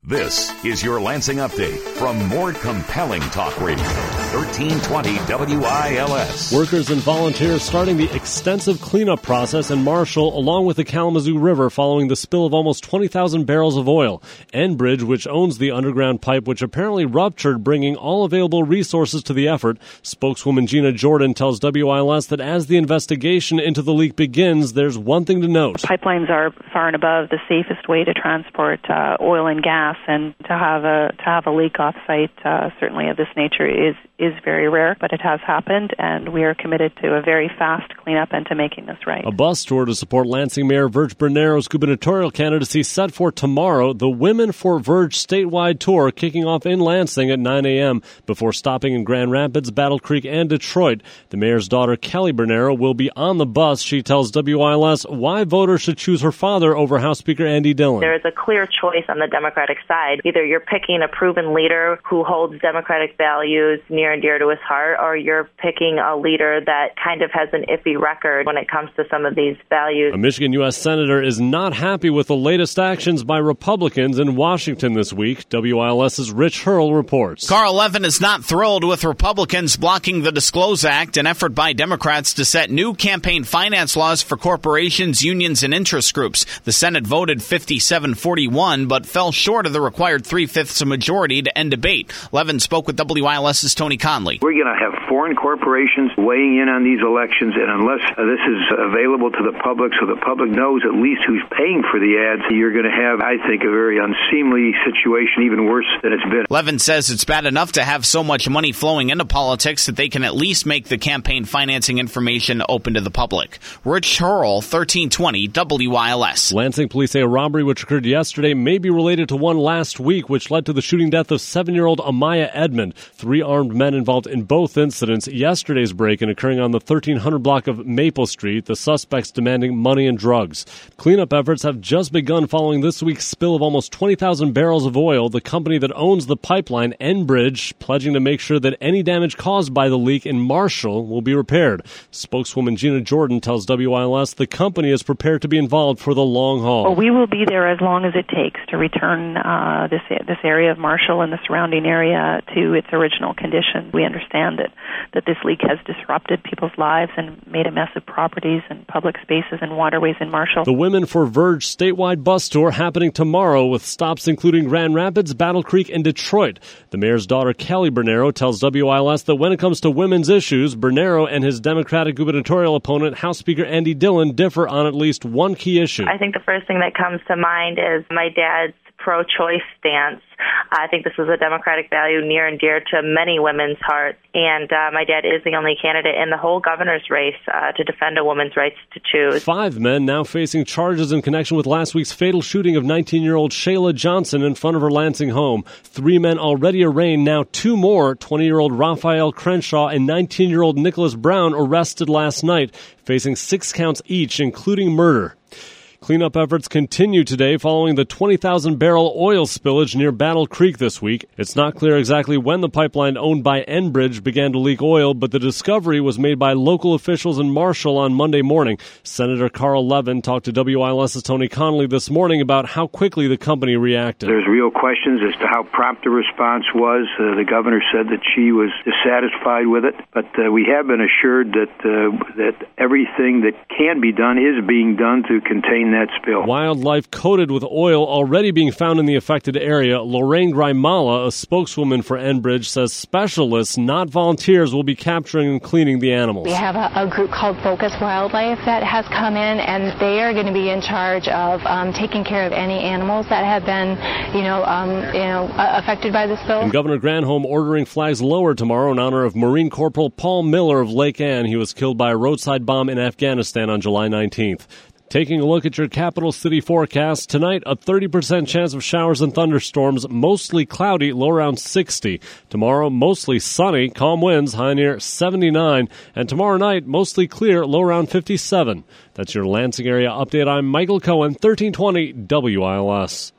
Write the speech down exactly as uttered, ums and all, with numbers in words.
This is your Lansing Update from more compelling talk radio. thirteen twenty W I L S. Workers and volunteers starting the extensive cleanup process in Marshall along with the Kalamazoo River following the spill of almost twenty thousand barrels of oil. Enbridge, which owns the underground pipe, which apparently ruptured, bringing all available resources to the effort. Spokeswoman Gina Jordan tells W I L S that as the investigation into the leak begins, there's one thing to note. Pipelines are far and above the safest way to transport uh, oil and gas. And to have a to have a leak off site, uh, certainly of this nature, is is very rare, but it has happened, and we are committed to a very fast cleanup and to making this right. A bus tour to support Lansing Mayor Virg Bernero's gubernatorial candidacy set for tomorrow. The Women for Virg statewide tour kicking off in Lansing at nine a.m. before stopping in Grand Rapids, Battle Creek, and Detroit. The mayor's daughter, Kelly Bernero, will be on the bus. She tells W I L S why voters should choose her father over House Speaker Andy Dillon. There is a clear choice on the Democratic side. Either you're picking a proven leader who holds Democratic values near and dear to his heart, or you're picking a leader that kind of has an iffy record when it comes to some of these values. A Michigan U S senator is not happy with the latest actions by Republicans in Washington this week. W I L S's Rich Hurl reports. Carl Levin is not thrilled with Republicans blocking the Disclose Act, an effort by Democrats to set new campaign finance laws for corporations, unions, and interest groups. The Senate voted fifty-seven forty-one, but fell short of the required three-fifths of majority to end debate. Levin spoke with W I L S's Tony Conley. We're going to have foreign corporations weighing in on these elections, and unless uh, this is available to the public so the public knows at least who's paying for the ads, you're going to have, I think, a very unseemly situation, even worse than it's been. Levin says it's bad enough to have so much money flowing into politics that they can at least make the campaign financing information open to the public. Rich Hurl, thirteen twenty W I L S. Lansing police say a robbery which occurred yesterday may be related to one last week, which led to the shooting death of seven-year-old Amaya Edmond. Three armed men involved in both incidents. Yesterday's break-in occurring on the thirteen hundred block of Maple Street, the suspects demanding money and drugs. Cleanup efforts have just begun following this week's spill of almost twenty thousand barrels of oil. The company that owns the pipeline, Enbridge, pledging to make sure that any damage caused by the leak in Marshall will be repaired. Spokeswoman Gina Jordan tells W I L S the company is prepared to be involved for the long haul. Well, we will be there as long as it takes to return uh, this this area of Marshall and the surrounding area to its original condition. We understand that, that this leak has disrupted people's lives and made a mess of properties and public spaces and waterways in Marshall. The Women for Virg statewide bus tour happening tomorrow with stops including Grand Rapids, Battle Creek, and Detroit. The mayor's daughter, Kelly Bernero, tells W I L S that when it comes to women's issues, Bernero and his Democratic gubernatorial opponent, House Speaker Andy Dillon, differ on at least one key issue. I think the first thing that comes to mind is my dad's pro-choice stance. I think this is a Democratic value near and dear to many women's hearts, and uh, my dad is the only candidate in the whole governor's race uh, to defend a woman's rights to choose. Five men now facing charges in connection with last week's fatal shooting of nineteen-year-old Shayla Johnson in front of her Lansing home. Three men already arraigned, now two more, twenty-year-old Raphael Crenshaw and nineteen-year-old Nicholas Brown, arrested last night, facing six counts each, including murder. Cleanup efforts continue today following the twenty thousand barrel oil spillage near Battle Creek this week. It's not clear exactly when the pipeline owned by Enbridge began to leak oil, but the discovery was made by local officials in Marshall on Monday morning. Senator Carl Levin talked to W I L S's Tony Conley this morning about how quickly the company reacted. There's real questions as to how prompt the response was. Uh, the governor said that she was dissatisfied with it, but uh, we have been assured that uh, that everything that can be done is being done to contain that spill. Wildlife coated with oil already being found in the affected area. Lorraine Grimala, a spokeswoman for Enbridge, says specialists, not volunteers, will be capturing and cleaning the animals. We have a, a group called Focus Wildlife that has come in, and they are going to be in charge of um, taking care of any animals that have been, you know, um, you know, uh, affected by the spill. And Governor Granholm ordering flags lowered tomorrow in honor of Marine Corporal Paul Miller of Lake Ann. He was killed by a roadside bomb in Afghanistan on July nineteenth. Taking a look at your capital city forecast, tonight a thirty percent chance of showers and thunderstorms, mostly cloudy, low around sixty. Tomorrow, mostly sunny, calm winds, high near seventy-nine. And tomorrow night, mostly clear, low around fifty-seven. That's your Lansing area update. I'm Michael Cohen, thirteen twenty W I L S.